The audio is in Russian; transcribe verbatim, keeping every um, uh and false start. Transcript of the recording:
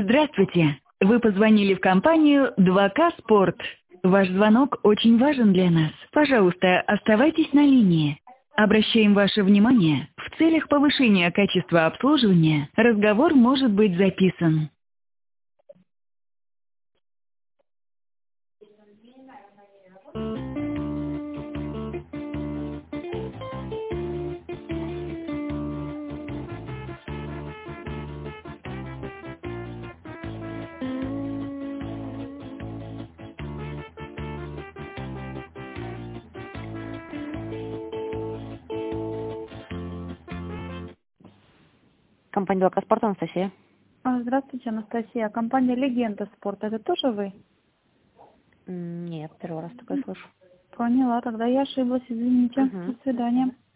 Здравствуйте. Вы позвонили в компанию два ка Спорт. Ваш звонок очень важен для нас. Пожалуйста, оставайтесь на линии. Обращаем ваше внимание, в целях повышения качества обслуживания разговор может быть записан. Компания два ка Спорт, Анастасия. А, Здравствуйте, Анастасия. Компания «Легенда Спорт». Это тоже вы? М, Нет, первый раз такое слышу. Поняла, тогда я ошиблась, извините. Мгм. До свидания.